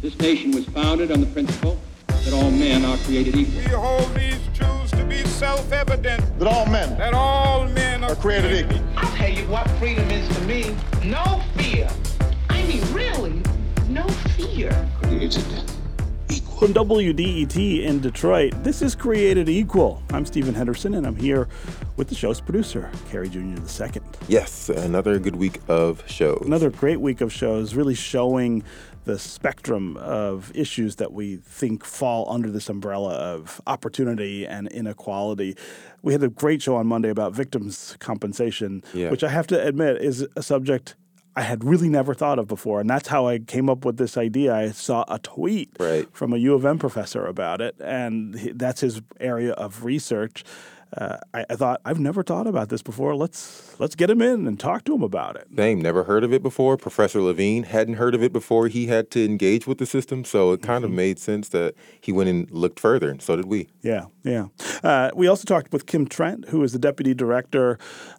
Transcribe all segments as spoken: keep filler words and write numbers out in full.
This nation was founded on the principle that all men are created equal. We hold these truths to be self-evident. That all men. That all men are, are created, created equal. I'll tell you what freedom is to me. No fear. I mean, really, no fear. Created equal. From W D E T in Detroit, this is Created Equal. I'm Stephen Henderson, and I'm here with the show's producer, Kerry Junior the Second. Yes, another good week of shows. Another great week of shows, really showing the spectrum of issues that we think fall under this umbrella of opportunity and inequality. We had a great show on Monday about victims' compensation, yeah. which I have to admit is a subject I had really never thought of before, and that's how I came up with this idea. I saw a tweet right. from a U of M professor about it, and that's his area of research. Uh, I, I thought, I've never thought about this before. Let's let's get him in and talk to him about it. Same, never heard of it before. Professor Levine hadn't heard of it before he had to engage with the system, so it kind mm-hmm. of made sense that he went and looked further, and so did we. Yeah, yeah. Uh, we also talked with Kim Trent, who is the Deputy Director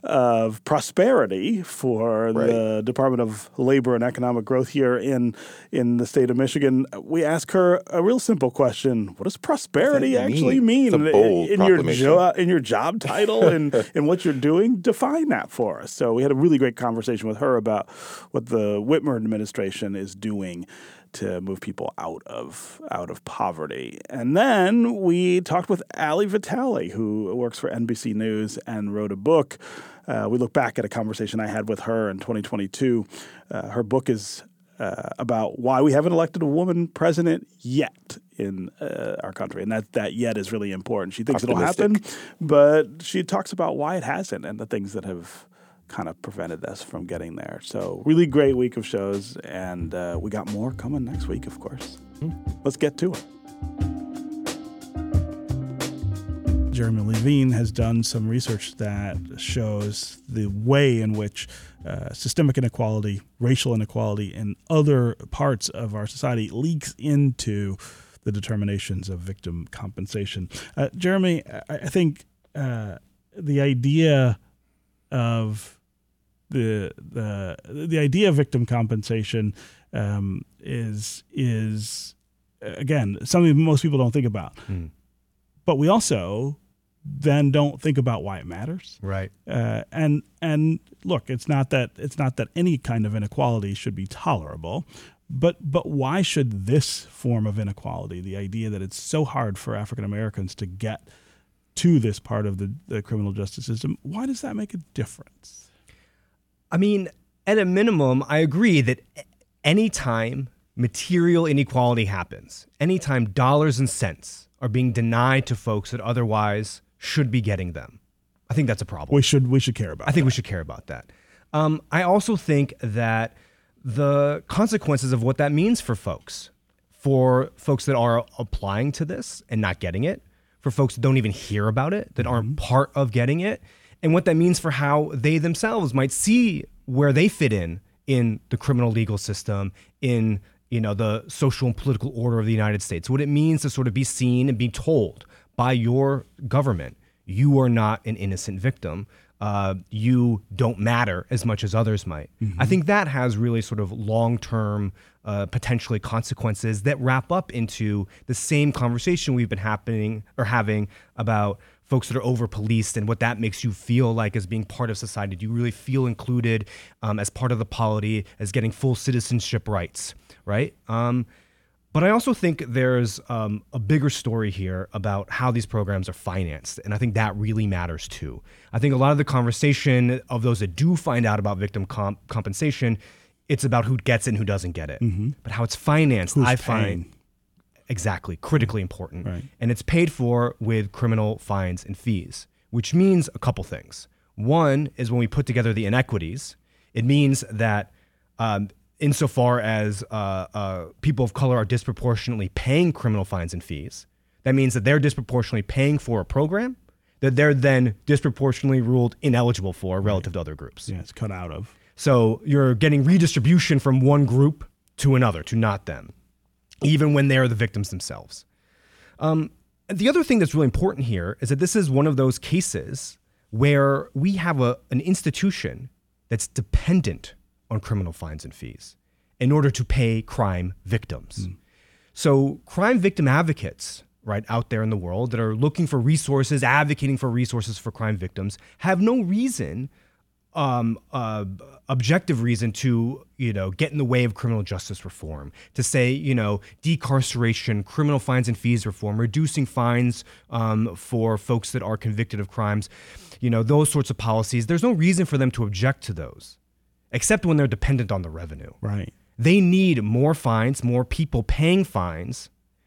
of Prosperity for right. the Department of Labor and Economic Growth here in, in the state of Michigan. We asked her a real simple question. What does prosperity does actually mean, mean? It's a bold in, in your proclamation. jo- in your job title and, and what you're doing? Define that for us. So we had a really great conversation with her about what the Whitmer administration is doing to move people out of out of poverty. And then we talked with Ali Vitale, who works for N B C News and wrote a book. Uh, we look back at a conversation I had with her in twenty twenty-two. Uh, her book is Uh, about why we haven't elected a woman president yet in uh, our country. And that, that yet is really important. She thinks Optimistic. it'll happen, but she talks about why it hasn't and the things that have kind of prevented us from getting there. So really great week of shows, and uh, we got more coming next week, of course. Hmm. Let's get to it. Jeremy Levine has done some research that shows the way in which uh, systemic inequality, racial inequality, and other parts of our society leaks into the determinations of victim compensation. Uh, Jeremy, I, I think uh, the idea of the the the idea of victim compensation um, is is again something most people don't think about, mm. but we also then don't think about why it matters. Right. Uh, and and look, it's not that it's not that any kind of inequality should be tolerable, but but why should this form of inequality, the idea that it's so hard for African Americans to get to this part of the, the criminal justice system, why does that make a difference? I mean, at a minimum, I agree that any time material inequality happens, anytime dollars and cents are being denied to folks that otherwise should be getting them, I think that's a problem. We should we should care about I think that. we should care about that. Um, I also think that the consequences of what that means for folks, for folks that are applying to this and not getting it, for folks that don't even hear about it, that mm-hmm. aren't part of getting it, and what that means for how they themselves might see where they fit in in the criminal legal system, in you know, the social and political order of the United States, what it means to sort of be seen and be told by your government, you are not an innocent victim. Uh, you don't matter as much as others might. Mm-hmm. I think that has really sort of long-term, uh, potentially consequences that wrap up into the same conversation we've been happening or having about folks that are over-policed and what that makes you feel like as being part of society. Do you really feel included um, as part of the polity, as getting full citizenship rights, right? Um, but I also think there's um, a bigger story here about how these programs are financed, and I think that really matters too. I think a lot of the conversation of those that do find out about victim comp- compensation, it's about who gets it and who doesn't get it. Mm-hmm. But how it's financed, Who's I paying? find exactly critically important. Right. And it's paid for with criminal fines and fees, which means a couple things. One is when we put together the inequities, it means that um, insofar as uh, uh, people of color are disproportionately paying criminal fines and fees, that means that they're disproportionately paying for a program that they're then disproportionately ruled ineligible for relative right. to other groups. Yeah, it's cut out of. So you're getting redistribution from one group to another, to not them, even when they're the victims themselves. Um, the other thing that's really important here is that this is one of those cases where we have a, an institution that's dependent on criminal fines and fees in order to pay crime victims. Mm. So crime victim advocates, right, out there in the world that are looking for resources, advocating for resources for crime victims, have no reason, um, uh, objective reason to, you know, get in the way of criminal justice reform, to say, you know, decarceration, criminal fines and fees reform, reducing fines um, for folks that are convicted of crimes, you know, those sorts of policies. There's no reason for them to object to those, except when they're dependent on the revenue. Right. They need more fines, more people paying fines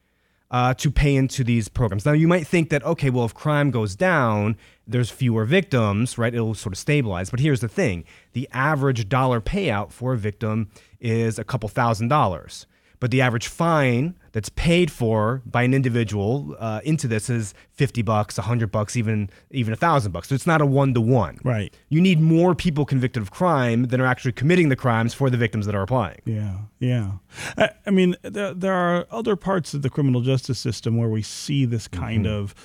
uh, to pay into these programs. Now, you might think that, okay, well, if crime goes down, there's fewer victims, right? It'll sort of stabilize. But here's the thing. The average dollar payout for a victim is a couple thousand dollars. But the average fine that's paid for by an individual uh, into this is fifty bucks, a hundred bucks, even even a thousand bucks. So it's not a one to one. Right. You need more people convicted of crime than are actually committing the crimes for the victims that are applying. Yeah, yeah. I, I mean, there, there are other parts of the criminal justice system where we see this kind mm-hmm. of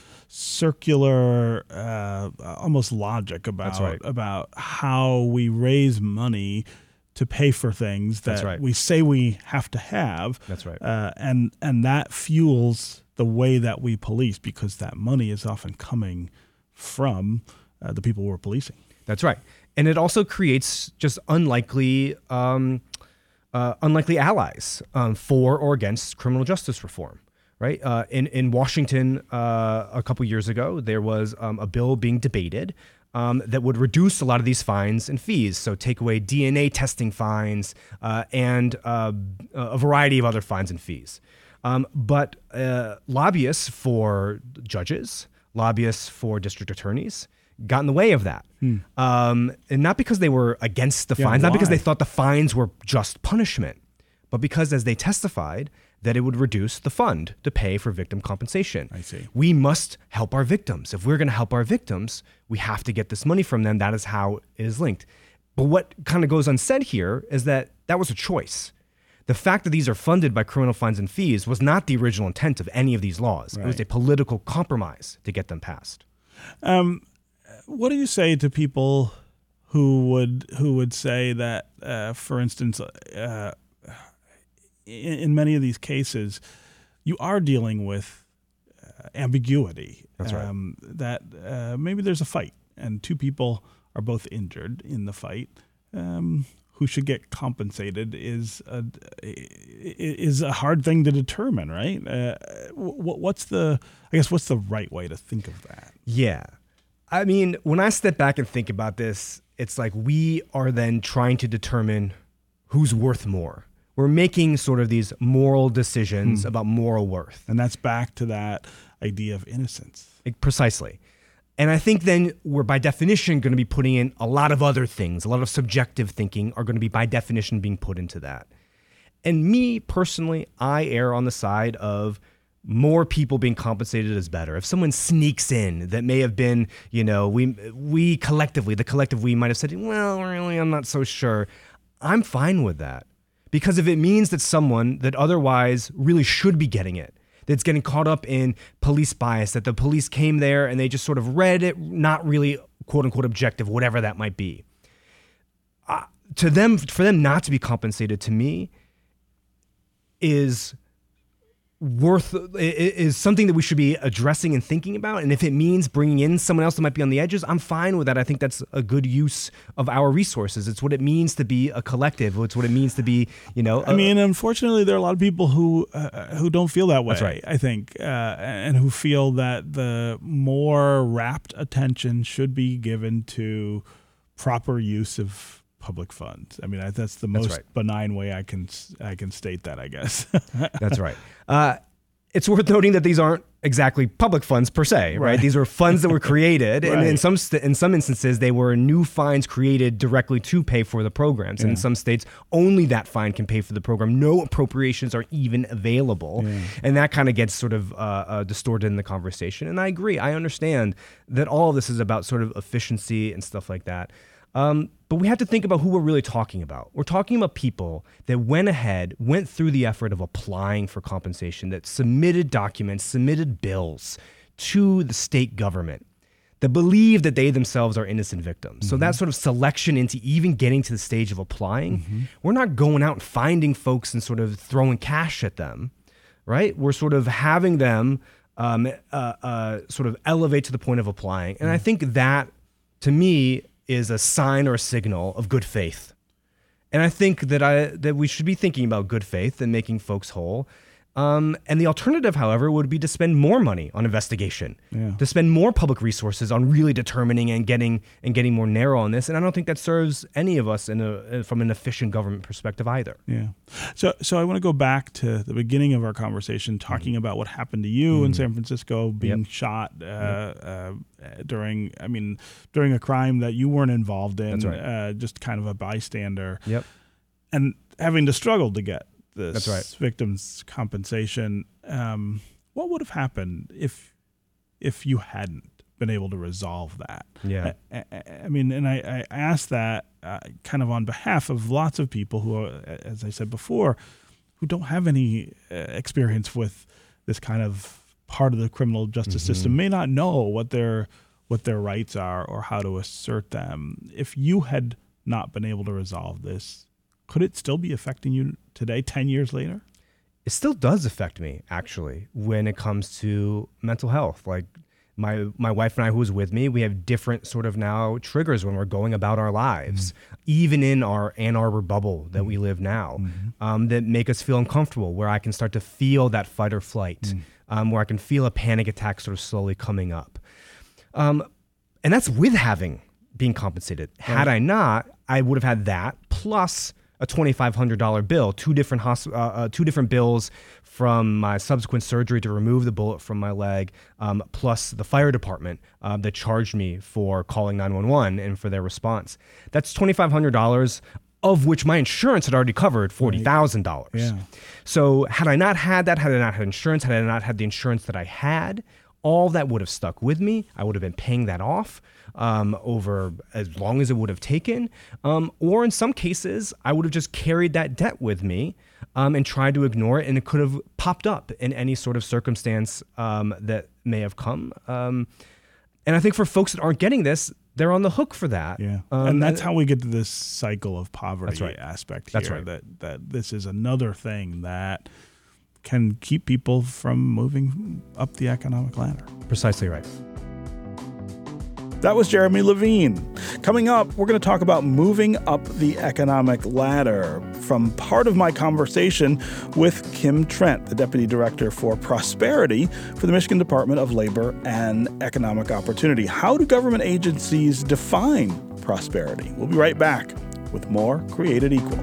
circular, uh, almost logic about That's right. about how we raise money to pay for things that right. we say we have to have. That's right. Uh, and and that fuels the way that we police, because that money is often coming from uh, the people we're policing. That's right. And it also creates just unlikely um, uh, unlikely allies um, for or against criminal justice reform. Right. Uh, in, in Washington uh, a couple years ago, there was um, a bill being debated Um, that would reduce a lot of these fines and fees. So take away D N A testing fines uh, and uh, a variety of other fines and fees. Um, but uh, lobbyists for judges, lobbyists for district attorneys got in the way of that. Hmm. Um, and not because they were against the Yeah, fines, why? not because they thought the fines were just punishment, but because, as they testified, that it would reduce the fund to pay for victim compensation. I see. We must help our victims. If we're going to help our victims, we have to get this money from them. That is how it is linked. But what kind of goes unsaid here is that that was a choice. The fact that these are funded by criminal fines and fees was not the original intent of any of these laws. Right. It was a political compromise to get them passed. Um, what do you say to people who would who would say that, uh, for instance, uh, in, in many of these cases, you are dealing with uh, ambiguity? That's right. Um, that uh, maybe there's a fight and two people are both injured in the fight. Um, who should get compensated is a, is a hard thing to determine, right? Uh, what's the, I guess, what's the right way to think of that? Yeah. I mean, when I step back and think about this, it's like we are then trying to determine who's worth more. We're making sort of these moral decisions mm. about moral worth. And that's back to that idea of innocence. Precisely. And I think then we're by definition going to be putting in a lot of other things. A lot of subjective thinking are going to be by definition being put into that. And me personally, I err on the side of more people being compensated is better. If someone sneaks in that may have been, you know, we we collectively, the collective we might have said, well, really, I'm not so sure. I'm fine with that. Because if it means that someone that otherwise really should be getting it, that's getting caught up in police bias, that the police came there and they just sort of read it, not really quote unquote objective, whatever that might be. Uh, to them, for them not to be compensated, to me, is worth, is something that we should be addressing and thinking about. And if it means bringing in someone else that might be on the edges, I'm fine with that. I think that's a good use of our resources. It's what it means to be a collective. It's what it means to be, you know. I mean, unfortunately, there are a lot of people who uh, who don't feel that way. That's right. I think, uh, and who feel that the more rapt attention should be given to proper use of public funds. I mean, I, that's the most that's right. benign way I can I can state that, I guess. That's right. Uh, it's worth noting that these aren't exactly public funds per se, right? Right. These are funds that were created, Right. and in some st- in some instances, they were new fines created directly to pay for the programs. And in Yeah. some states, only that fine can pay for the program. No appropriations are even available, Yeah. and that kind of gets sort of uh, uh, distorted in the conversation. And I agree. I understand that all of this is about sort of efficiency and stuff like that. Um, but we have to think about who we're really talking about. We're talking about people that went ahead, went through the effort of applying for compensation, that submitted documents, submitted bills to the state government, that believe that they themselves are innocent victims. Mm-hmm. So that sort of selection into even getting to the stage of applying, mm-hmm. we're not going out and finding folks and sort of throwing cash at them. right? We're sort of having them um, uh, uh, sort of elevate to the point of applying. And I think that, to me, is a sign or a signal of good faith. And I think that I that we should be thinking about good faith and making folks whole. Um, and the alternative, however, would be to spend more money on investigation, Yeah. to spend more public resources on really determining and getting and getting more narrow on this. And I don't think that serves any of us in a, from an efficient government perspective either. Yeah. So so I want to go back to the beginning of our conversation, talking about what happened to you Mm-hmm. in San Francisco, being Yep. shot uh, uh, during, I mean, during a crime that you weren't involved in, That's right. uh, just kind of a bystander, Yep. and having to struggle to get this That's right. victim's compensation. Um, what would have happened if if you hadn't been able to resolve that? Yeah. I, I, I mean, and I, I asked that uh, kind of on behalf of lots of people who, are, as I said before, who don't have any uh, experience with this kind of part of the criminal justice Mm-hmm. system, may not know what their what their rights are or how to assert them. If you had not been able to resolve this, could it still be affecting you today, ten years later? It still does affect me, actually, when it comes to mental health. Like my my wife and I, who was with me, we have different sort of now triggers when we're going about our lives, mm-hmm. even in our Ann Arbor bubble that we live now, mm-hmm. um, that make us feel uncomfortable, where I can start to feel that fight or flight, mm-hmm. um, where I can feel a panic attack sort of slowly coming up. Um, and that's with having being compensated. Right. Had I not, I would have had that plus a twenty-five hundred dollars bill, two different hosp- uh, uh, two different bills from my subsequent surgery to remove the bullet from my leg, um, plus the fire department uh, that charged me for calling nine one one and for their response. That's twenty-five hundred dollars, of which my insurance had already covered forty thousand dollars. Yeah. So had I not had that, had I not had insurance, had I not had the insurance that I had, all that would have stuck with me. I would have been paying that off um, over as long as it would have taken. Um, or in some cases, I would have just carried that debt with me um, and tried to ignore it, and it could have popped up in any sort of circumstance um, that may have come. Um, and I think for folks that aren't getting this, they're on the hook for that. Yeah, um, and that's how we get to this cycle of poverty That's right. aspect here. That's right. That, that this is another thing that can keep people from moving up the economic ladder. Precisely right. That was Jeremy Levine. Coming up, we're going to talk about moving up the economic ladder from part of my conversation with Kim Trent, the Deputy Director for Prosperity for the Michigan Department of Labor and Economic Opportunity. How do government agencies define prosperity? We'll be right back with more Created Equal.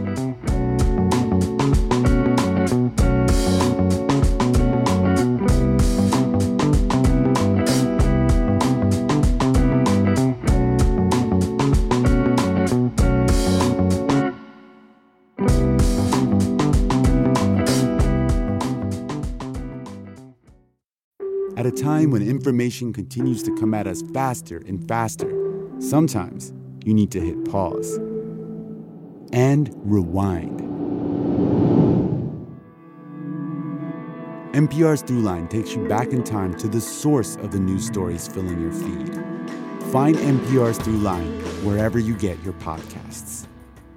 At a time when information continues to come at us faster and faster, sometimes you need to hit pause and rewind. N P R's Throughline takes you back in time to the source of the news stories filling your feed. Find N P R's Throughline wherever you get your podcasts.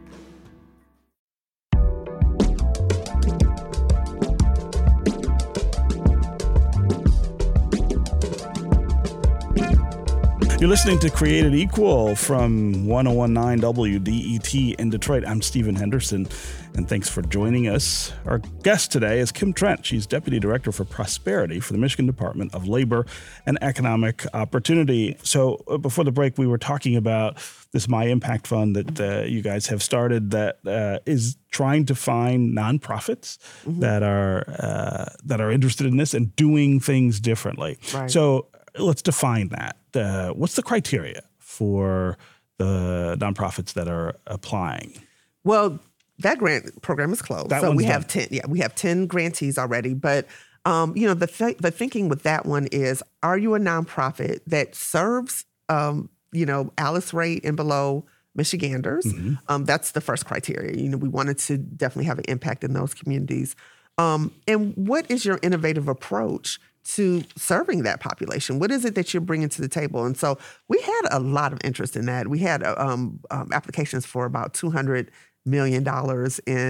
You're listening to Created Equal from one oh one point nine W D E T in Detroit. I'm Stephen Henderson, and thanks for joining us. Our guest today is Kim Trent. She's Deputy Director for Prosperity for the Michigan Department of Labor and Economic Opportunity. So uh, before the break, we were talking about this My Impact Fund that uh, you guys have started that uh, is trying to find nonprofits mm-hmm. that are uh, that are interested in this and doing things differently. Right. So let's define that. Uh, what's the criteria for the nonprofits that are applying? Well, that grant program is closed. That so one's we have done. ten. Yeah, we have ten grantees already. But um, you know, the th- the thinking with that one is: are you a nonprofit that serves, um, you know, Alice Rate and below Michiganders? Mm-hmm. Um, that's the first criteria. You know, we wanted to definitely have an impact in those communities. Um, and what is your innovative approach to serving that population? What is it that you're bringing to the table? And so we had a lot of interest in that. We had um, um, applications for about two hundred million dollars in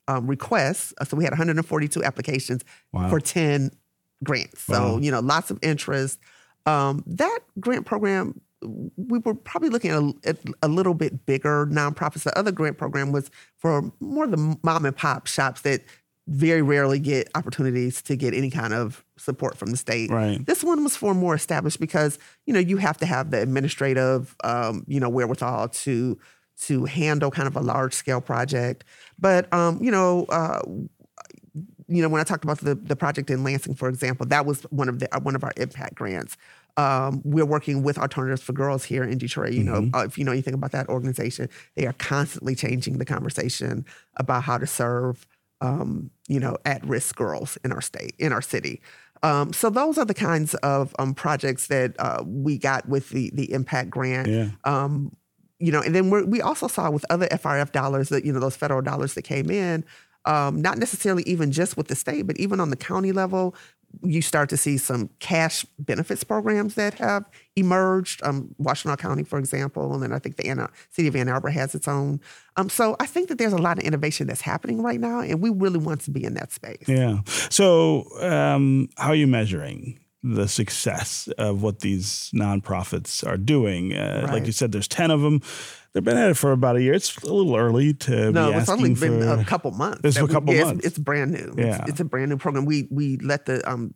um, requests. So we had one hundred forty-two applications Wow. for ten grants. So, Wow. you know, lots of interest. Um, that grant program, we were probably looking at a, at a little bit bigger nonprofits. The other grant program was for more of the mom and pop shops that very rarely get opportunities to get any kind of support from the state. Right. This one was for more established because, you know, you have to have the administrative, um, you know, wherewithal to to handle kind of a large scale project. But, um, you know, uh, you know, when I talked about the, the project in Lansing, for example, that was one of the uh, one of our impact grants. Um, we're working with Alternatives for Girls here in Detroit. You know, uh, if you know anything about that organization, they are constantly changing the conversation about how to serve, um, you know, at-risk girls in our state, in our city. Um, so those are the kinds of um, projects that uh, we got with the the impact grant. Yeah. Um, you know, and then we're, we also saw with other F R F dollars that, you know, those federal dollars that came in, um, not necessarily even just with the state, but even on the county level, you start to see some cash benefits programs that have emerged. Um, Washtenaw County, for example, and then I think the Anna, city of Ann Arbor has its own. Um, so I think that there's a lot of innovation that's happening right now, and we really want to be in that space. Yeah. So um, how are you measuring the success of what these nonprofits are doing? Uh, Right. Like you said, there's ten of them. They've been at it for about a year. It's a little early to No, be it's asking only for. been a couple months. It's that a we- couple yeah, it's- months. It's, brand new. Yeah. It's, it's a brand new program. We we let the um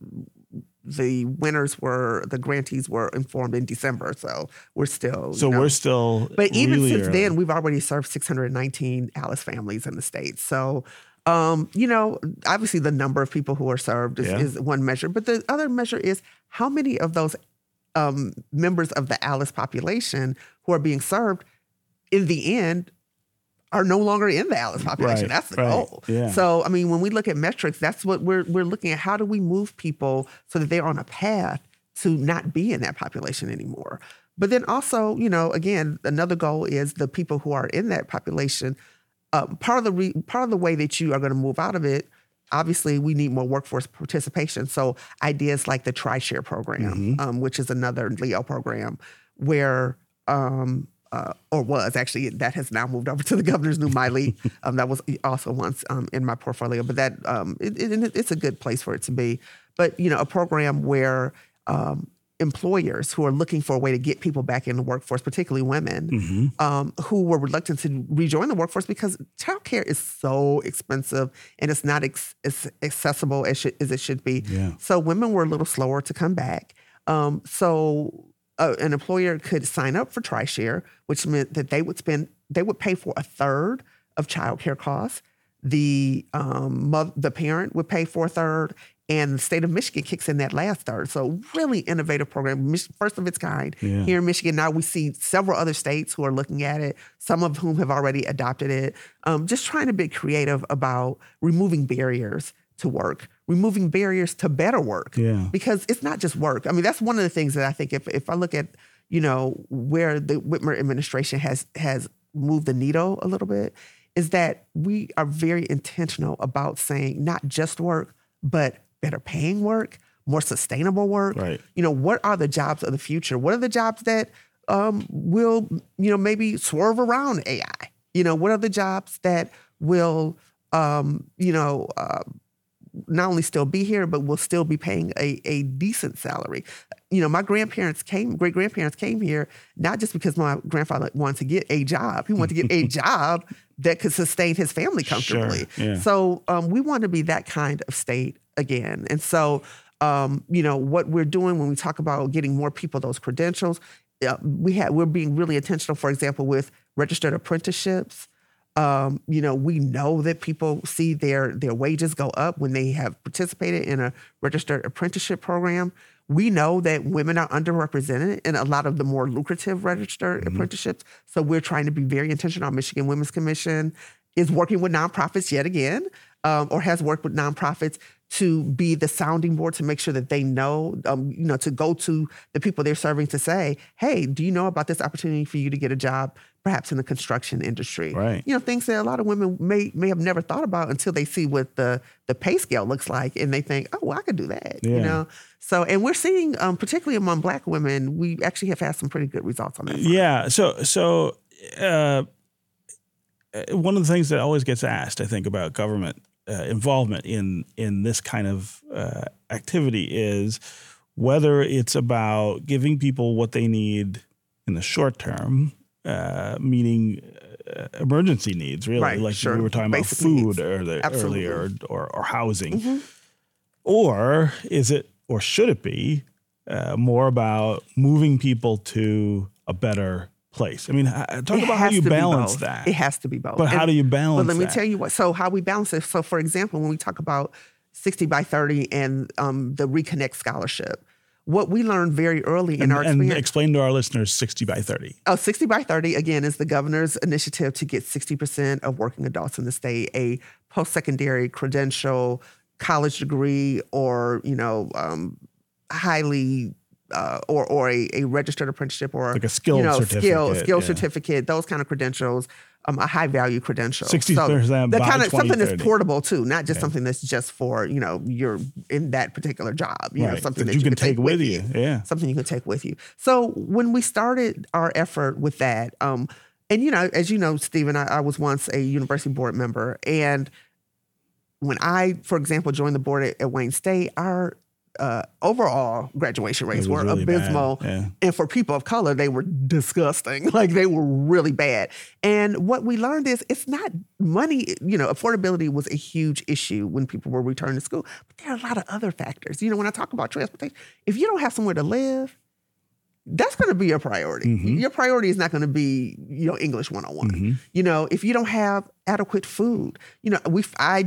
the winners were the grantees were informed in December, so we're still. So you know, we're still. But even really since early. then, we've already served six hundred nineteen Alice families in the state. So, um, you know, obviously the number of people who are served is, Yeah. is one measure, but the other measure is how many of those um, members of the Alice population who are being served, in the end, are no longer in the Alice population. Right, That's the right, goal. yeah. So, I mean, when we look at metrics, that's what we're we're looking at. How do we move people so that they're on a path to not be in that population anymore? But then also, you know, again, another goal is the people who are in that population. Uh, part of the re- part of the way that you are going to move out of it, obviously, we need more workforce participation. So ideas like the Tri-Share program, um, which is another Leo program, where um, uh, or was actually that has now moved over to the governor's new MyLeap. um, that was also once um, in my portfolio, but that um, it, it, it's a good place for it to be. But you know, a program where um, employers who are looking for a way to get people back in the workforce, particularly women, um, who were reluctant to rejoin the workforce because childcare is so expensive and it's not ex- as accessible as, should, as it should be. Yeah. So women were a little slower to come back. Um, so uh, an employer could sign up for Tri-Share, which meant that they would spend, they would pay for a third of childcare costs. The um, mother, the parent would pay for a third, and the state of Michigan kicks in that last third. So really innovative program, Mich- first of its kind Yeah. here in Michigan. Now we see several other states who are looking at it, some of whom have already adopted it. Um, just trying to be creative about removing barriers to work, removing barriers to better work. Yeah. Because it's not just work. I mean, that's one of the things that I think if if I look at, you know, where the Whitmer administration has has moved the needle a little bit, is that we are very intentional about saying not just work, but better paying work, more sustainable work. Right. You know, what are the jobs of the future? What are the jobs that um, will, you know, maybe swerve around A I? You know, what are the jobs that will, um, you know, uh, not only still be here, but will still be paying a, a decent salary? You know, my grandparents came, great grandparents came here, not just because my grandfather wanted to get a job. He wanted to get a job that could sustain his family comfortably. Sure, yeah. So um, we want to be that kind of state again. And so, um, you know, what we're doing when we talk about getting more people those credentials, uh, we have, we're being really intentional, for example, with registered apprenticeships. Um, you know, we know that people see their their wages go up when they have participated in a registered apprenticeship program. We know that women are underrepresented in a lot of the more lucrative registered Mm-hmm. apprenticeships. So we're trying to be very intentional. Michigan Women's Commission is working with nonprofits yet again, um, or has worked with nonprofits to be the sounding board to make sure that they know, um, you know, to go to the people they're serving to say, hey, do you know about this opportunity for you to get a job, perhaps in the construction industry? Right. You know, things that a lot of women may may have never thought about until they see what the the pay scale looks like, and they think, oh, well, I could do that. Yeah. You know, so and we're seeing, um, particularly among Black women, we actually have had some pretty good results on that front. Yeah. So so. Uh, uh, one of the things that always gets asked, I think, about government uh, involvement in in this kind of uh, activity is whether it's about giving people what they need in the short term, uh, meaning uh, emergency needs, really, Right, like sure. we were talking Basic about food needs. earlier, Absolutely. earlier or, or housing. Mm-hmm. Or is it, or should it be, uh, more about moving people to a better place? I mean, h- talk It about how has you to be balance both. that. It has to be both. But how And- do you balance Well, let me that? tell you what. So how we balance it. So for example, when we talk about sixty by thirty and um, the Reconnect Scholarship, what we learned very early in And, our and experience. explain to our listeners sixty by thirty. Oh, sixty by thirty, again, is the governor's initiative to get sixty percent of working adults in the state a post-secondary credential, college degree, or, you know, um, highly, uh, or or a, a registered apprenticeship or Like a skill you know, skill, certificate, skill yeah. certificate, those kind of credentials, um, a high value credential. sixty percent the by kind of something that's twenty thirty. portable too, not just something that's just for, you know, you're in that particular job, you know, Right, something that that you you can take with you, yeah. something you can take with you. So when we started our effort with that, um, and you know, as you know, Stephen, I, I was once a university board member, and when I, for example, joined the board at, at Wayne State, our uh, overall graduation rates It was were really abysmal, bad, yeah. and for people of color, they were disgusting. Like they were really bad. And what we learned is it's not money. You know, affordability was a huge issue when people were returning to school, but there are a lot of other factors. You know, when I talk about transportation, if you don't have somewhere to live, that's going to be your priority. Mm-hmm. Your priority is not going to be, you know, English one oh one. You know, if you don't have adequate food, you know, we I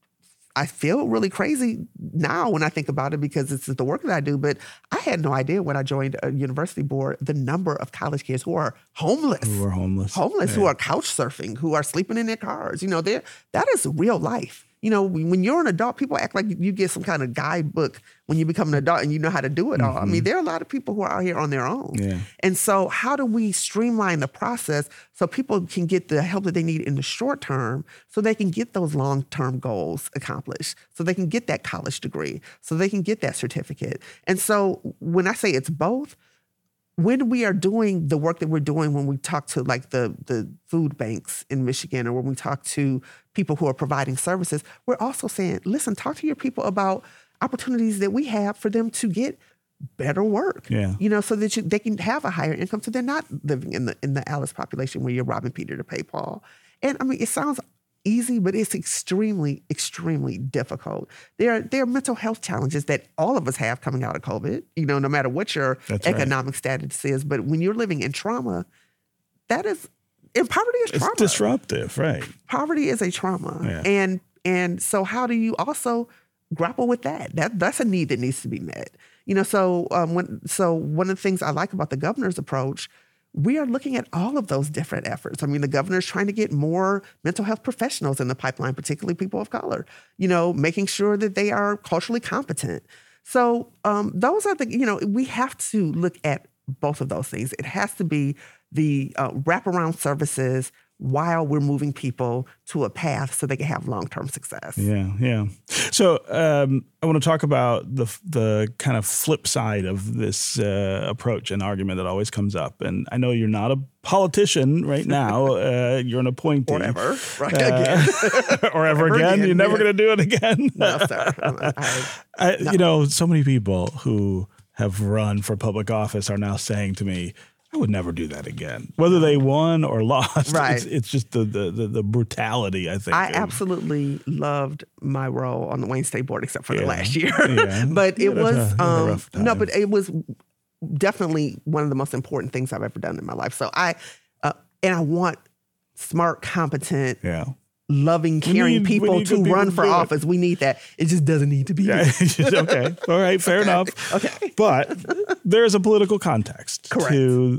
I feel really crazy now when I think about it because this is the work that I do, but I had no idea when I joined a university board the number of college kids who are homeless. Who are homeless. Homeless, who Yeah. are couch surfing, who are sleeping in their cars. You know, they're- that is real life. You know, when when you're an adult, people act like you get some kind of guidebook when you become an adult and you know how to do it all. I mean, there are a lot of people who are out here on their own. Yeah. And so how do we streamline the process so people can get the help that they need in the short term so they can get those long-term goals accomplished, so they can get that college degree, so they can get that certificate. And so when I say it's both, when we are doing the work that we're doing, when we talk to like the, the food banks in Michigan, or when we talk to people who are providing services, we're also saying, listen, talk to your people about opportunities that we have for them to get better work. Yeah. You know, so that you, they can have a higher income, so they're not living in the in the Alice population where you're robbing Peter to pay Paul. And I mean, it sounds easy, but it's extremely, extremely difficult. There are, there are mental health challenges that all of us have coming out of COVID, you know, no matter what your That's right. economic status is. But when you're living in trauma, that is, and poverty is It's trauma. disruptive, right? Poverty is a trauma. Yeah. And and so how do you also grapple with that? That that's a need that needs to be met. You know, so um, when so one of the things I like about the governor's approach, we are looking at all of those different efforts. I mean, the governor's trying to get more mental health professionals in the pipeline, particularly people of color, you know, making sure that they are culturally competent. So um, those are the, you know, we have to look at both of those things. It has to be the uh, wraparound services while we're moving people to a path so they can have long-term success. Yeah, yeah. So um, I want to talk about the the kind of flip side of this uh, approach and argument that always comes up. And I know you're not a politician right now. uh, you're an appointee. Or ever, right? Uh, again. or ever, Ever again. again, You're never yeah. going to do it again. No, sir. I, I, I, No. You know, so many people who have run for public office are now saying to me, I would never do that again. Whether they won or lost, Right. it's, it's just the, the the the brutality, I think. I of- absolutely loved my role on the Wayne State Board, except for the Yeah. last year. Yeah. But You it had a was tough- you had a um, rough no, time. but it was definitely one of the most important things I've ever done in my life. So I uh, and I want smart, competent, Yeah. loving, caring need- we people need to good people run to for do it. office. We need that. It just doesn't need to be. Yeah, me. it's just, okay. All right. Fair enough. Okay. But there's a political context Correct. to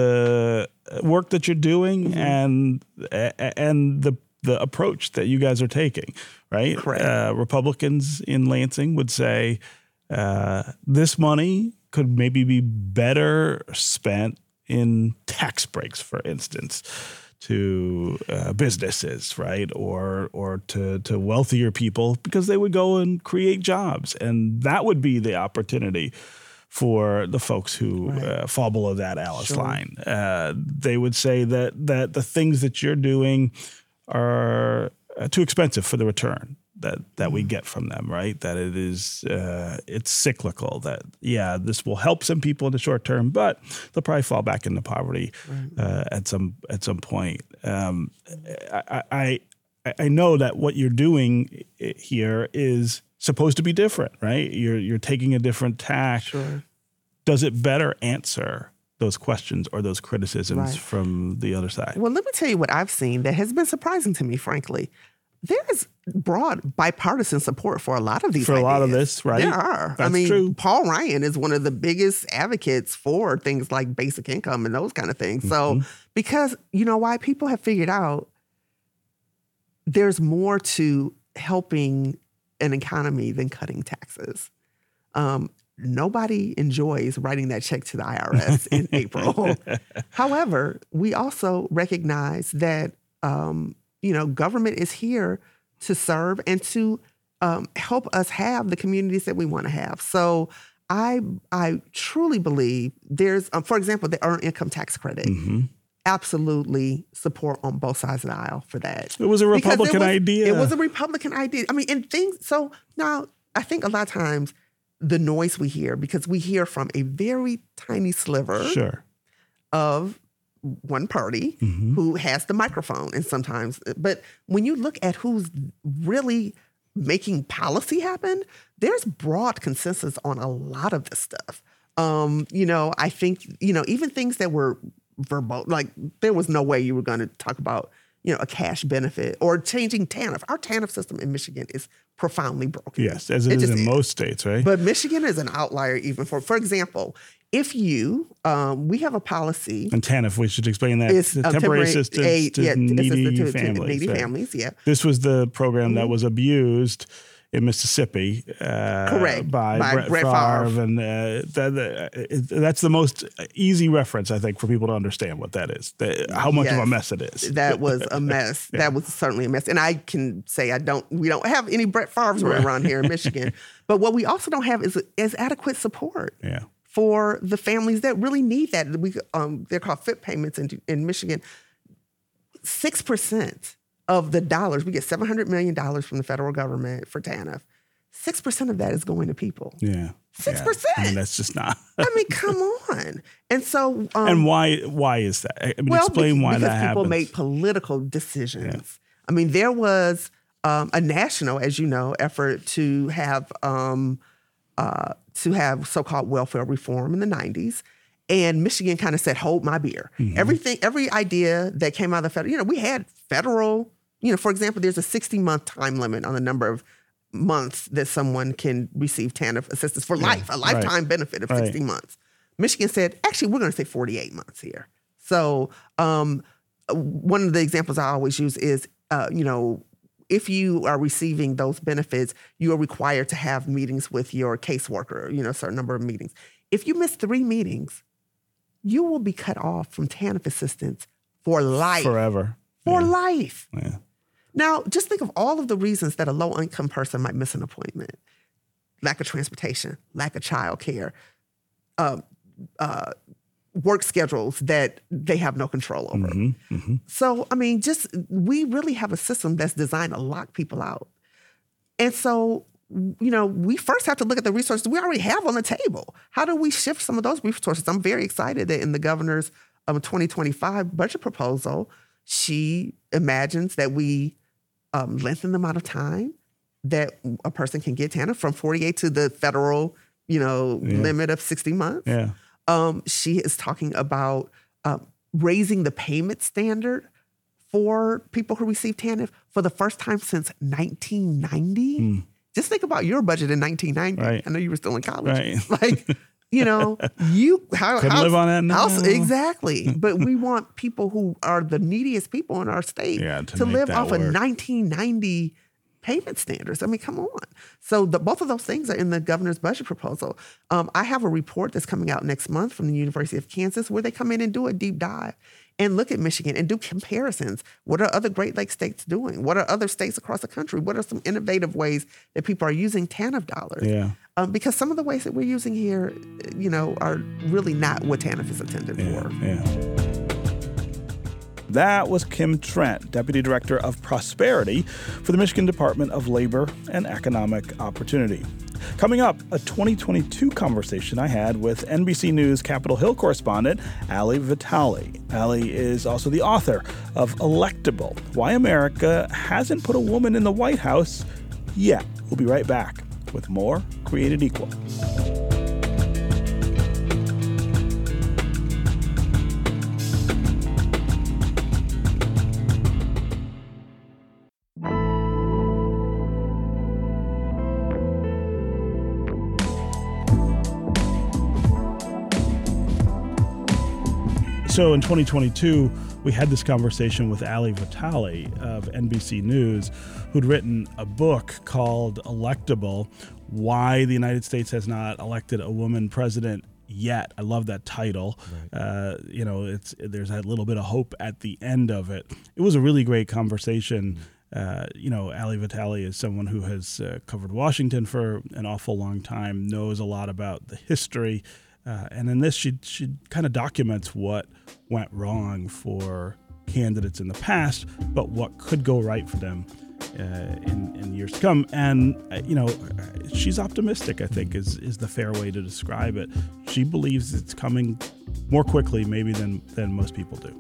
the work that you're doing Mm-hmm. and and the the approach that you guys are taking, right? Correct. Uh, Republicans in Lansing would say uh, this money could maybe be better spent in tax breaks, for instance, to uh, businesses, right, or or to to wealthier people, because they would go and create jobs, and that would be the opportunity for the folks who uh, fall below that Alice line. Uh, they would say that that the things that you're doing are uh, too expensive for the return that that we get from them, right? That it is uh, it's cyclical. That yeah, this will help some people in the short term, but they'll probably fall back into poverty uh, at some at some point. Um, I, I I know that what you're doing here is supposed to be different, right? You're you're taking a different tack. Sure. Does it better answer those questions or those criticisms right. from the other side? Well, let me tell you what I've seen that has been surprising to me, frankly. There is broad bipartisan support for a lot of these For ideas. a lot of this, right? There are. That's I mean, true. Paul Ryan is one of the biggest advocates for things like basic income and those kind of things. Mm-hmm. So, because, you know why? People have figured out there's more to helping an economy than cutting taxes. Um, nobody enjoys writing that check to the I R S in April. However, we also recognize that, um, you know, government is here to serve and to um, help us have the communities that we want to have. So I I truly believe there's, um, for example, the earned income tax credit. Mm-hmm. Absolutely support on both sides of the aisle for that. It was a Because Republican it was, idea. It was a Republican idea. I mean, and things, so now I think a lot of times the noise we hear, because we hear from a very tiny sliver Sure. of one party Mm-hmm. who has the microphone, and sometimes, but when you look at who's really making policy happen, there's broad consensus on a lot of this stuff. Um, you know, I think, you know, even things that were verbal, like there was no way you were going to talk about, you know, a cash benefit or changing TANF. Our TANF system in Michigan is profoundly broken. Yes, as it, it is in is. most states, right? But Michigan is an outlier even for, for example, if you, um, we have a policy. And TANF, we should explain that. It's the um, temporary, temporary assistance aid, to yeah, needy assistance to, families. To needy right? families, yeah. This was the program mm-hmm. that was abused in Mississippi, uh, correct, by, by Brett, Brett Favre, Favre. and uh, that, uh, it, that's the most easy reference I think for people to understand what that is, the, how much yes, of a mess it is. That was a mess. yeah. That was certainly a mess, and I can say I don't. We don't have any Brett Favres around here in Michigan, but what we also don't have is is adequate support. Yeah. For the families that really need that. We um, they're called F I P payments in in Michigan. Six percent. Of the dollars, we get seven hundred million dollars from the federal government for TANF. six percent of that is going to people. Yeah. six percent. Yeah. I mean, that's just not. I mean, come on. And so. Um, and why Why is that? I mean, well, explain why because that people happens. make political decisions. Yeah. I mean, there was um, a national, as you know, effort to have um, uh, to have so-called welfare reform in the nineties. And Michigan kind of said, hold my beer. Mm-hmm. Everything, every idea that came out of the federal, you know, we had federal, you know, for example, there's a sixty-month time limit on the number of months that someone can receive TANF assistance for yeah, life, a lifetime right. benefit of sixty right. months. Michigan said, actually, we're going to say forty-eight months here. So um, one of the examples I always use is, uh, you know, if you are receiving those benefits, you are required to have meetings with your caseworker, you know, a certain number of meetings. If you miss three meetings, you will be cut off from TANF assistance for life. Forever. For yeah. life. Yeah. Now, just think of all of the reasons that a low-income person might miss an appointment. Lack of transportation, lack of childcare, uh, uh, work schedules that they have no control over. Mm-hmm, mm-hmm. So, I mean, just we really have a system that's designed to lock people out. And so, you know, we first have to look at the resources we already have on the table. How do we shift some of those resources? I'm very excited that in the governor's um, twenty twenty-five budget proposal, she imagines that we um, lengthen the amount of time that a person can get TANF from forty-eight to the federal, you know, yeah. limit of sixty months. Yeah. Um, she is talking about um, raising the payment standard for people who receive TANF for the first time since nineteen ninety. Mm. Just think about your budget in nineteen ninety. Right. I know you were still in college. Right. Like, you know, you how couldn't live on that now. How, exactly. But we want people who are the neediest people in our state yeah, to, to live off work. of nineteen ninety payment standards. I mean, come on. So the, both of those things are in the governor's budget proposal. Um, I have a report that's coming out next month from the University of Kansas where they come in and do a deep dive and look at Michigan and do comparisons. What are other Great Lakes states doing? What are other states across the country? What are some innovative ways that people are using TANF dollars? Yeah. Um, because some of the ways that we're using here, you know, are really not what TANF is intended yeah, for. Yeah. That was Kim Trent, Deputy Director of Prosperity for the Michigan Department of Labor and Economic Opportunity. Coming up, a twenty twenty-two conversation I had with N B C News Capitol Hill correspondent Ali Vitale. Ali is also the author of Electable: Why America Hasn't Put a Woman in the White House Yet. We'll be right back with more Created Equal. So in twenty twenty-two, we had this conversation with Ali Vitale of N B C News, who'd written a book called Electable: Why the United States Has Not Elected a Woman President Yet. I love that title. Right. Uh, you know, it's there's that little bit of hope at the end of it. It was a really great conversation. Uh, you know, Ali Vitale is someone who has uh, covered Washington for an awful long time, knows a lot about the history. Uh, and in this, she she kind of documents what went wrong for candidates in the past, but what could go right for them uh, in, in years to come. And, uh, you know, she's optimistic, I think, is, is the fair way to describe it. She believes it's coming more quickly maybe than, than most people do.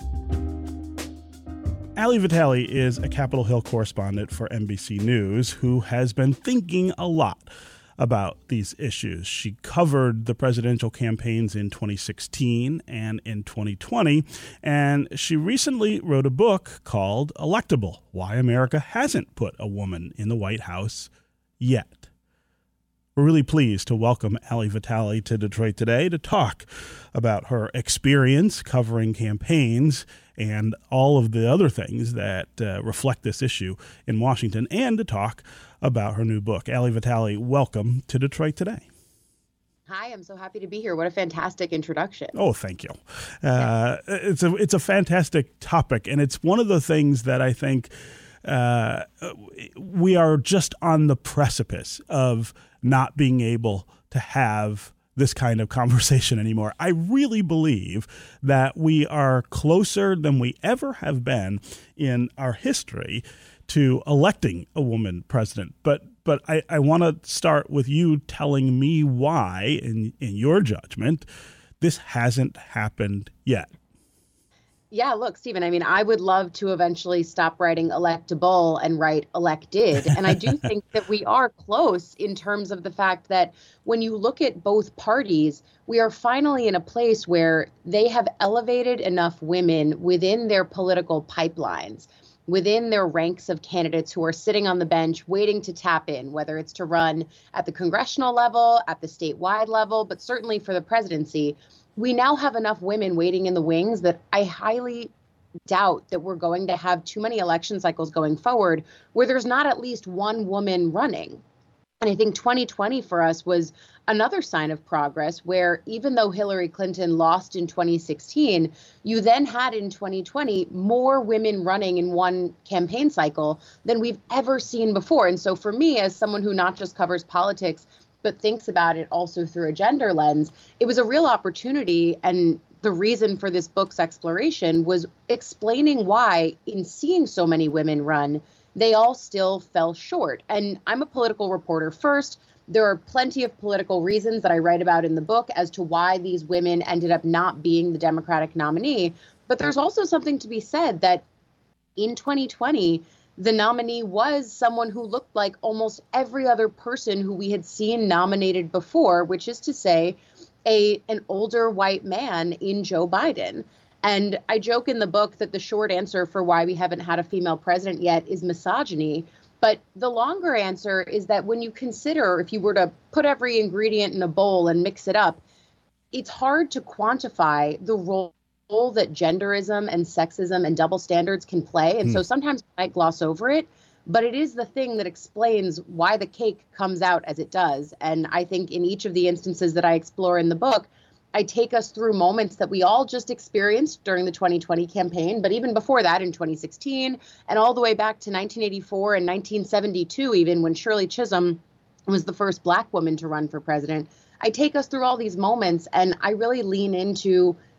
Ali Vitale is a Capitol Hill correspondent for N B C News who has been thinking a lot about these issues. She covered the presidential campaigns in twenty sixteen and in twenty twenty, and she recently wrote a book called Electable: Why America Hasn't Put a Woman in the White House Yet. We're really pleased to welcome Ali Vitale to Detroit today to talk about her experience covering campaigns and all of the other things that uh, reflect this issue in Washington, and to talk about her new book. Ali Vitale, welcome to Detroit today. Hi, I'm so happy to be here. What a fantastic introduction. Oh, thank you. Uh, yeah. It's a it's a fantastic topic, and it's one of the things that I think uh, we are just on the precipice of not being able to have this kind of conversation anymore. I really believe that we are closer than we ever have been in our history to electing a woman president. But but I, I want to start with you telling me why, in, in your judgment, this hasn't happened yet. Yeah, look, Stephen, I mean, I would love to eventually stop writing electable and write elected. And I do think that we are close in terms of the fact that when you look at both parties, we are finally in a place where they have elevated enough women within their political pipelines, within their ranks of candidates who are sitting on the bench waiting to tap in, whether it's to run at the congressional level, at the statewide level, but certainly for the presidency. We now have enough women waiting in the wings that I highly doubt that we're going to have too many election cycles going forward where there's not at least one woman running. And I think twenty twenty for us was another sign of progress where even though Hillary Clinton lost in twenty sixteen, you then had in twenty twenty more women running in one campaign cycle than we've ever seen before. And so for me, as someone who not just covers politics, but thinks about it also through a gender lens, it was a real opportunity. And the reason for this book's exploration was explaining why, in seeing so many women run, they all still fell short. And I'm a political reporter first. There are plenty of political reasons that I write about in the book as to why these women ended up not being the Democratic nominee. But there's also something to be said that in twenty twenty, the nominee was someone who looked like almost every other person who we had seen nominated before, which is to say a an older white man in Joe Biden. And I joke in the book that the short answer for why we haven't had a female president yet is misogyny. But the longer answer is that when you consider, if you were to put every ingredient in a bowl and mix it up, it's hard to quantify the role that genderism and sexism and double standards can play. And mm. so sometimes I might gloss over it, but it is the thing that explains why the cake comes out as it does. And I think in each of the instances that I explore in the book, I take us through moments that we all just experienced during the twenty twenty campaign, but even before that in twenty sixteen and all the way back to nineteen eighty-four and nineteen seventy-two, even when Shirley Chisholm was the first Black woman to run for president. I take us through all these moments and I really lean into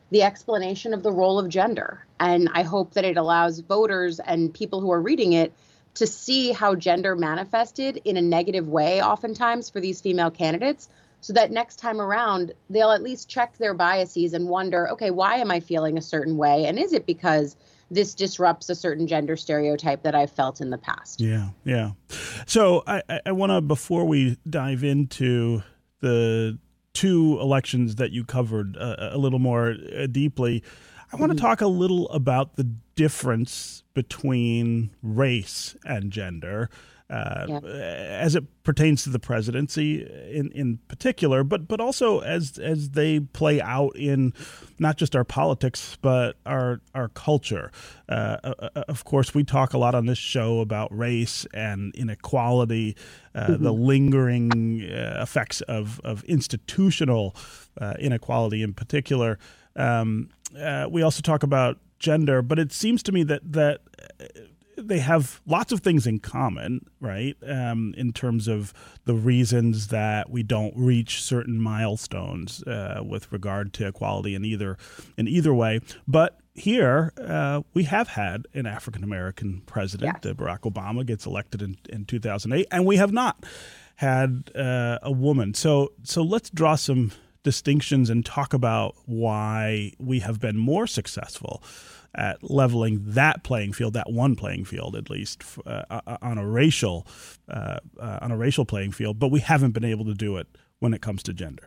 the explanation of the role of gender. And I hope that it allows voters and people who are reading it to see how gender manifested in a negative way oftentimes for these female candidates, so that next time around, they'll at least check their biases and wonder, okay, why am I feeling a certain way? And is it because this disrupts a certain gender stereotype that I've felt in the past? Yeah, yeah. So I, I want to, before we dive into the two elections that you covered uh, a little more uh, deeply, I want to talk a little about the difference between race and gender uh, yeah. as it pertains to the presidency in, in particular, but but also as as they play out in not just our politics, but our our culture. Uh, of course, we talk a lot on this show about race and inequality, uh, mm-hmm. the lingering uh, effects of, of institutional uh, inequality in particular. Um, uh, we also talk about gender, but it seems to me that that they have lots of things in common, right? Um, in terms of the reasons that we don't reach certain milestones uh, with regard to equality in either in either way. But here uh, we have had an African American president. Yes. Uh, Barack Obama gets elected in, in two thousand eight, and we have not had uh, a woman. So so let's draw some distinctions and talk about why we have been more successful at leveling that playing field, that one playing field, at least uh, on a racial uh, uh, on a racial playing field, but we haven't been able to do it when it comes to gender.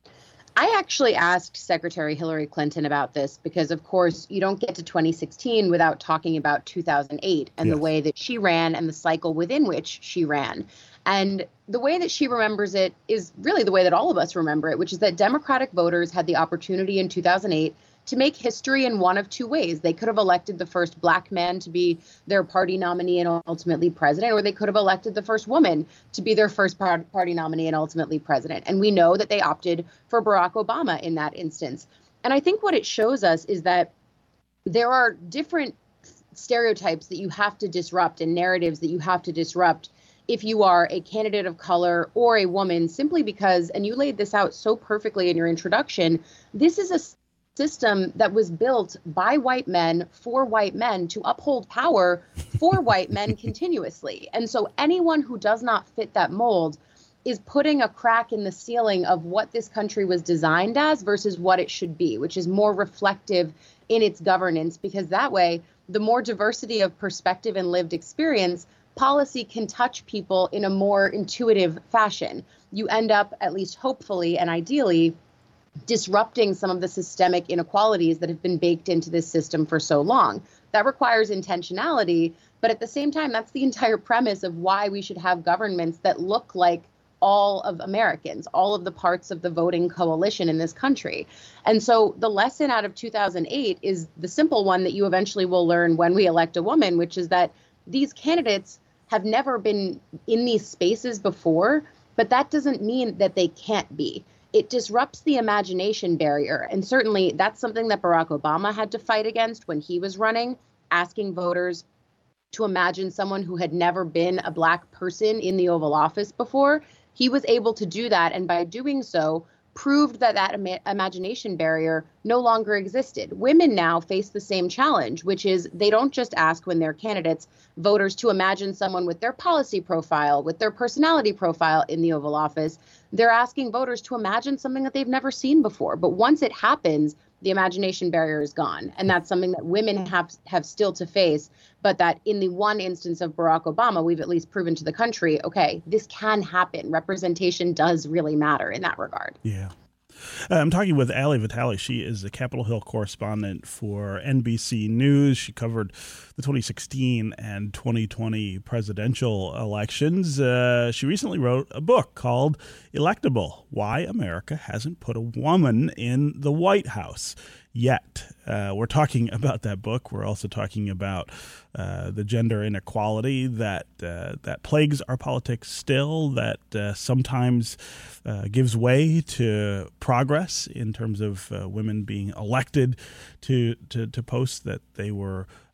I actually asked Secretary Hillary Clinton about this because, of course, you don't get to twenty sixteen without talking about two thousand eight and yes. the way that she ran and the cycle within which she ran. And the way that she remembers it is really the way that all of us remember it, which is that Democratic voters had the opportunity in two thousand eight to make history in one of two ways. They could have elected the first black man to be their party nominee and ultimately president, or they could have elected the first woman to be their first party nominee and ultimately president. And we know that they opted for Barack Obama in that instance. And I think what it shows us is that there are different stereotypes that you have to disrupt and narratives that you have to disrupt if you are a candidate of color or a woman, simply because, and you laid this out so perfectly in your introduction, this is a system that was built by white men for white men to uphold power for white men continuously. And so anyone who does not fit that mold is putting a crack in the ceiling of what this country was designed as versus what it should be, which is more reflective in its governance, because that way, the more diversity of perspective and lived experience, policy can touch people in a more intuitive fashion. You end up, at least hopefully and ideally, disrupting some of the systemic inequalities that have been baked into this system for so long. That requires intentionality, but at the same time, that's the entire premise of why we should have governments that look like all of Americans, all of the parts of the voting coalition in this country. And so the lesson out of two thousand eight is the simple one that you eventually will learn when we elect a woman, which is that these candidates have never been in these spaces before, but that doesn't mean that they can't be. It disrupts the imagination barrier. And certainly that's something that Barack Obama had to fight against when he was running, asking voters to imagine someone who had never been a black person in the Oval Office before. He was able to do that. And by doing so, proved that that ima- imagination barrier no longer existed. Women now face the same challenge, which is they don't just ask when they're candidates, voters to imagine someone with their policy profile, with their personality profile in the Oval Office. They're asking voters to imagine something that they've never seen before. But once it happens, the imagination barrier is gone. And that's something that women have have still to face, but that in the one instance of Barack Obama, we've at least proven to the country, okay, this can happen. Representation does really matter in that regard. Yeah. Uh, I'm talking with Ali Vitale. She is the Capitol Hill correspondent for N B C News. She covered the twenty sixteen and twenty twenty presidential elections. Uh, she recently wrote a book called Electable: Why America Hasn't Put a Woman in the White House Yet. Uh, we're talking about that book. We're also talking about uh, the gender inequality that uh, that plagues our politics still, that uh, sometimes uh, gives way to progress in terms of uh, women being elected to, to, to posts that they were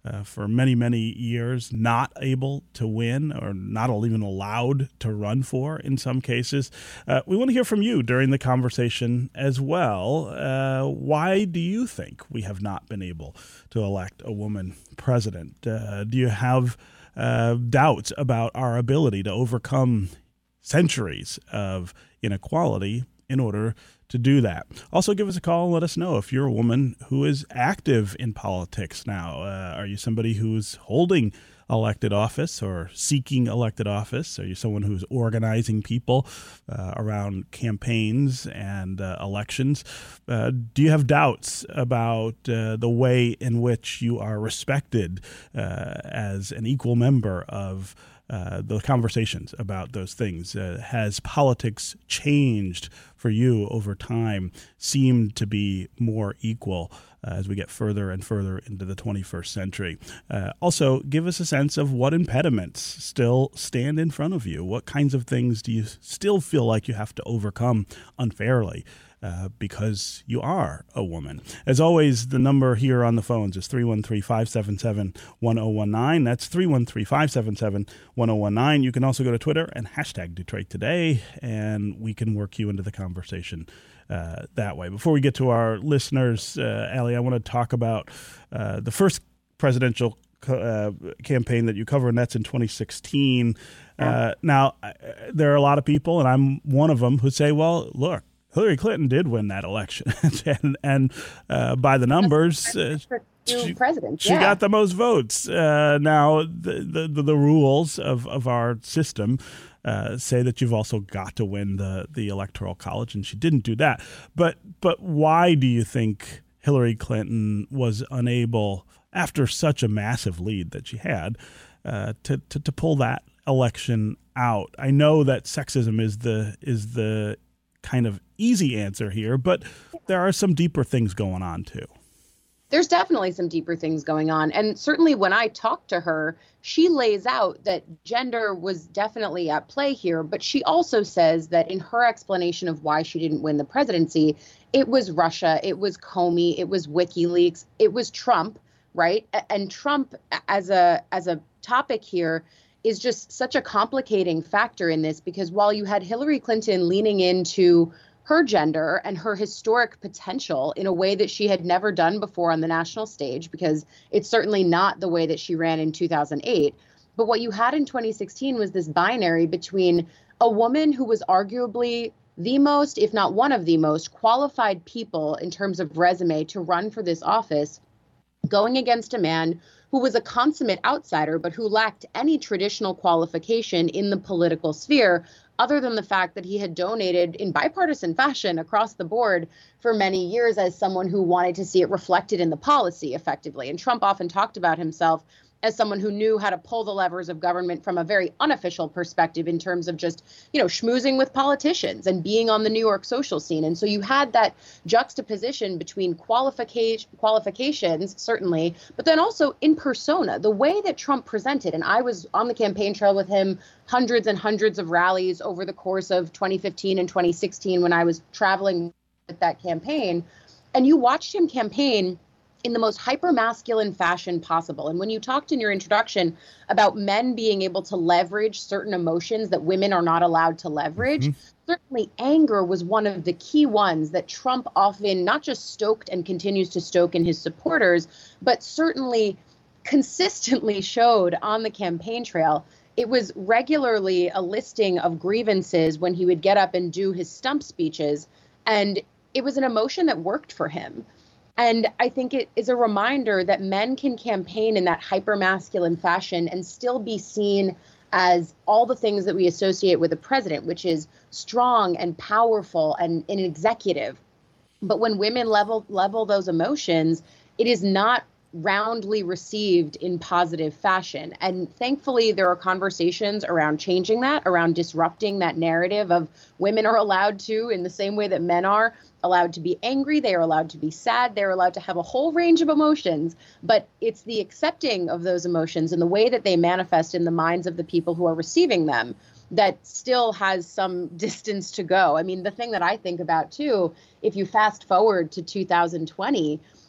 uh, for many, many years not able to win or not even allowed to run for in some cases. Uh, we want to hear from you during the conversation as well. Uh, why do you think we have not been able to elect a woman president? Uh, do you have uh, doubts about our ability to overcome centuries of inequality in order to do that? Also, give us a call and let us know if you're a woman who is active in politics now. Uh, are you somebody who's holding elected office or seeking elected office? Are you someone who's organizing people uh, around campaigns and uh, elections? Uh, do you have doubts about uh, the way in which you are respected uh, as an equal member of Uh, the conversations about those things? Uh, has politics changed for you over time, seemed to be more equal uh, as we get further and further into the twenty-first century? Uh, also, give us a sense of what impediments still stand in front of you. What kinds of things do you still feel like you have to overcome unfairly Uh, because you are a woman? As always, the number here on the phones is three one three, five seven seven, one oh one nine. That's three one three, five seven seven, one oh one nine. You can also go to Twitter and hashtag Detroit Today, and we can work you into the conversation uh, that way. Before we get to our listeners, uh, Allie, I want to talk about uh, the first presidential uh, campaign that you cover, and that's in twenty sixteen. Uh, now, uh, there are a lot of people, and I'm one of them, who say, well, look, Hillary Clinton did win that election, and, and uh, by the numbers, uh, she, she yeah. got the most votes. Uh, now, the, the the rules of, of our system uh, say that you've also got to win the, the Electoral College, and she didn't do that. But but why do you think Hillary Clinton was unable, after such a massive lead that she had, uh, to, to to pull that election out? I know that sexism is the is the kind of easy answer here, but there are some deeper things going on too. There's definitely some deeper things going on. And certainly when I talk to her, she lays out that gender was definitely at play here, but she also says that in her explanation of why she didn't win the presidency, it was Russia, it was Comey, it was WikiLeaks, it was Trump, right? And Trump as a as a topic here is just such a complicating factor in this, because while you had Hillary Clinton leaning into her gender and her historic potential in a way that she had never done before on the national stage, because it's certainly not the way that she ran in two thousand eight. But what you had in twenty sixteen was this binary between a woman who was arguably the most, if not one of the most qualified people in terms of resume to run for this office, going against a man who was a consummate outsider, but who lacked any traditional qualification in the political sphere, other than the fact that he had donated in bipartisan fashion across the board for many years as someone who wanted to see it reflected in the policy effectively. And Trump often talked about himself as someone who knew how to pull the levers of government from a very unofficial perspective in terms of just, you know, schmoozing with politicians and being on the New York social scene. And so you had that juxtaposition between qualification qualifications, certainly, but then also in persona, the way that Trump presented. And I was on the campaign trail with him, hundreds and hundreds of rallies over the course of twenty fifteen and twenty sixteen when I was traveling with that campaign. And you watched him campaign in the most hyper-masculine fashion possible. And when you talked in your introduction about men being able to leverage certain emotions that women are not allowed to leverage, mm-hmm. certainly anger was one of the key ones that Trump often not just stoked and continues to stoke in his supporters, but certainly consistently showed on the campaign trail. It was regularly a listing of grievances when he would get up and do his stump speeches. And it was an emotion that worked for him. And I think it is a reminder that men can campaign in that hyper-masculine fashion and still be seen as all the things that we associate with a president, which is strong and powerful and an executive. But when women level level those emotions, it is not roundly received in positive fashion. And thankfully, there are conversations around changing that, around disrupting that narrative of women are allowed to, in the same way that men are, allowed to be angry, they are allowed to be sad, they're allowed to have a whole range of emotions, but it's the accepting of those emotions and the way that they manifest in the minds of the people who are receiving them that still has some distance to go. I mean, the thing that I think about too, if you fast forward to two thousand twenty,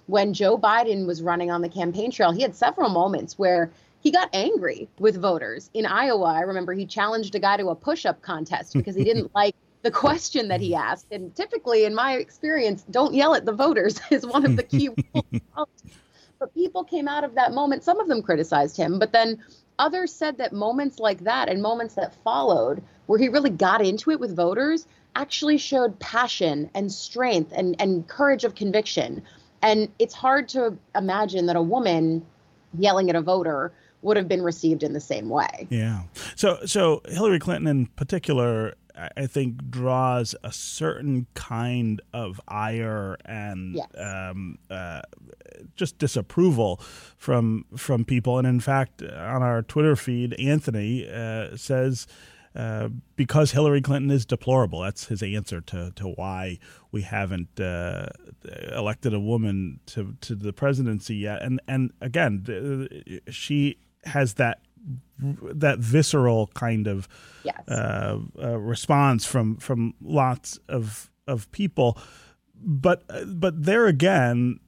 when Joe Biden was running on the campaign trail, he had several moments where he got angry with voters. In Iowa, I remember he challenged a guy to a push-up contest because he didn't like the question that he asked. And typically, in my experience, don't yell at the voters is one of the key rules. But people came out of that moment. Some of them criticized him, but then others said that moments like that and moments that followed, where he really got into it with voters, actually showed passion and strength and, and courage of conviction. And it's hard to imagine that a woman yelling at a voter would have been received in the same way. Yeah. So, so Hillary Clinton in particular, I think, draws a certain kind of ire and Yes. um, uh, just disapproval from from people. And in fact, on our Twitter feed, Anthony uh, says, uh, because Hillary Clinton is deplorable. That's his answer to, to why we haven't uh, elected a woman to, to the presidency yet. And and again, she has that that visceral kind of Yes. uh, uh, response from from lots of of people, but but there again,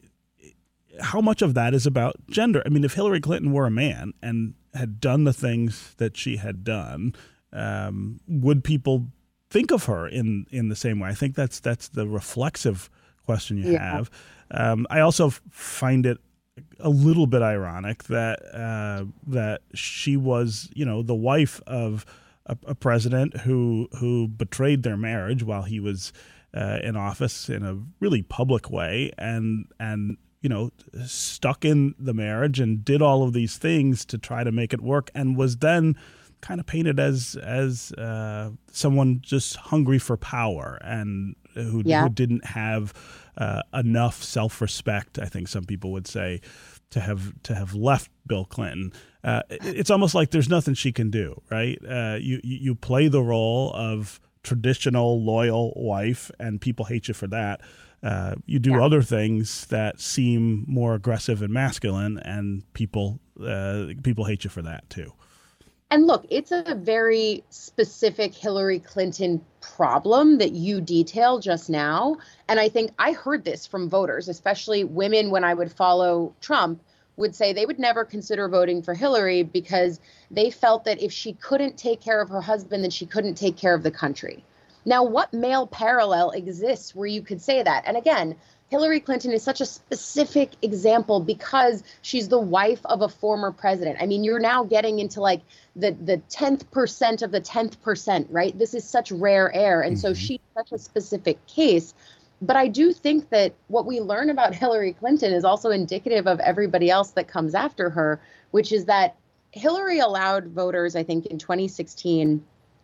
how much of that is about gender? I mean, if Hillary Clinton were a man and had done the things that she had done, um, would people think of her in in the same way? I think that's that's the reflexive question you Yeah. have. Um, I also find it a little bit ironic that uh, that she was, you know, the wife of a, a president who who betrayed their marriage while he was uh, in office in a really public way, and and you know, stuck in the marriage and did all of these things to try to make it work, and was then kind of painted as as uh, someone just hungry for power and who, Yeah. who didn't have uh, enough self-respect, I think some people would say, to have to have left Bill Clinton. Uh, it- it's almost like there's nothing she can do, right? Uh, you you you play the role of traditional loyal wife, and people hate you for that. Uh, you do Yeah. other things that seem more aggressive and masculine, and people uh, people hate you for that too. And look, it's a very specific Hillary Clinton problem that you detailed just now. And I think I heard this from voters, especially women, when I would follow Trump, would say they would never consider voting for Hillary because they felt that if she couldn't take care of her husband, then she couldn't take care of the country. Now, what male parallel exists where you could say that? And again, Hillary Clinton is such a specific example because she's the wife of a former president. I mean, you're now getting into like the the tenth percent of the tenth percent, right? This is such rare air. And so she's such a specific case. But I do think that what we learn about Hillary Clinton is also indicative of everybody else that comes after her, which is that Hillary allowed voters, I think, in twenty sixteen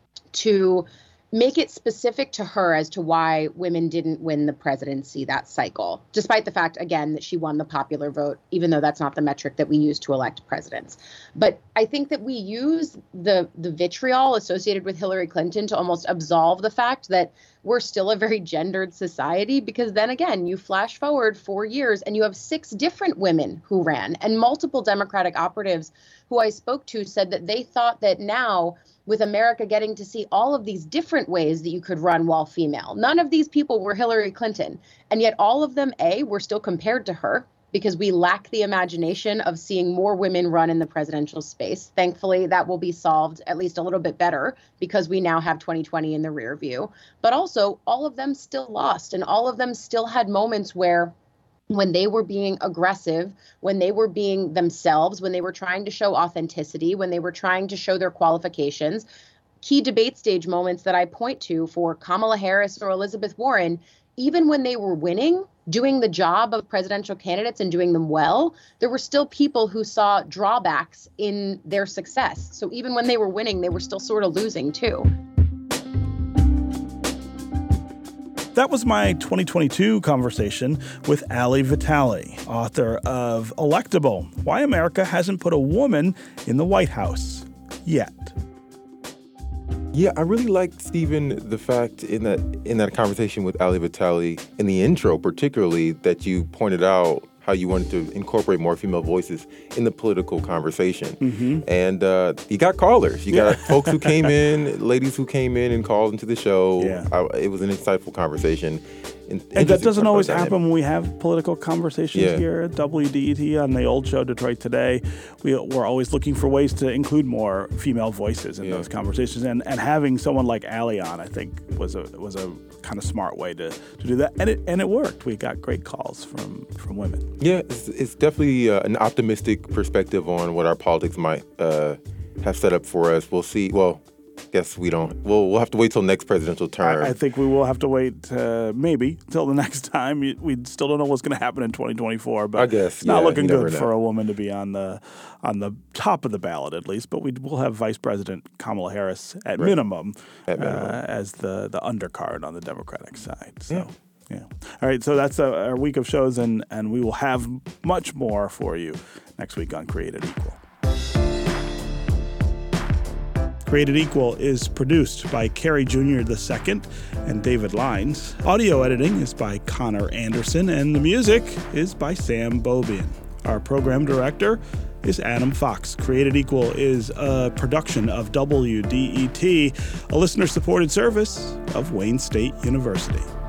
to make it specific to her as to why women didn't win the presidency that cycle, despite the fact, again, that she won the popular vote, even though that's not the metric that we use to elect presidents. But I think that we use the the vitriol associated with Hillary Clinton to almost absolve the fact that we're still a very gendered society, because then again, you flash forward four years and you have six different women who ran, and multiple Democratic operatives who I spoke to said that they thought that now, with America getting to see all of these different ways that you could run while female, none of these people were Hillary Clinton. And yet all of them, A, were still compared to her because we lack the imagination of seeing more women run in the presidential space. Thankfully, that will be solved at least a little bit better because we now have twenty twenty in the rear view. But also, all of them still lost, and all of them still had moments where when they were being aggressive, when they were being themselves, when they were trying to show authenticity, when they were trying to show their qualifications, key debate stage moments that I point to for Kamala Harris or Elizabeth Warren, even when they were winning, doing the job of presidential candidates and doing them well, there were still people who saw drawbacks in their success. So even when they were winning, they were still sort of losing too. That was my twenty twenty-two conversation with Ali Vitale, author of Electable: Why America Hasn't Put a Woman in the White House Yet. Yeah, I really liked, Stephen, the fact in that in that conversation with Ali Vitale, in the intro particularly, that you pointed out how you wanted to incorporate more female voices in the political conversation. Mm-hmm. And uh, you got callers. You got folks who came in, ladies who came in and called into the show. Yeah. I, it was an insightful conversation. in, and that doesn't always dynamic. happen when we have political conversations Yeah. here at W D E T on the old show Detroit Today. We, we're always looking for ways to include more female voices in Yeah. those conversations, and, and having someone like Allie on, I think, was a was a kind of smart way to, to do that, and it and it worked. We got great calls from from women. Yeah, it's, it's definitely uh, an optimistic perspective on what our politics might uh, have set up for us. We'll see. Well, guess we don't. We'll we'll have to wait till next presidential term. I, I think we will have to wait uh, maybe till the next time. We still don't know what's going to happen in twenty twenty-four, but I guess, it's not yeah, looking you never good know. for a woman to be on the on the top of the ballot at least. But we will have Vice President Kamala Harris at Right. minimum, At minimum. Uh, as the the undercard on the Democratic side. So. Yeah. Yeah. All right. So that's uh, our week of shows, and, and we will have much more for you next week on Created Equal. Created Equal is produced by Kerry Junior the Second and David Lines. Audio editing is by Connor Anderson, and the music is by Sam Bobian. Our program director is Adam Fox. Created Equal is a production of W D E T, a listener-supported service of Wayne State University.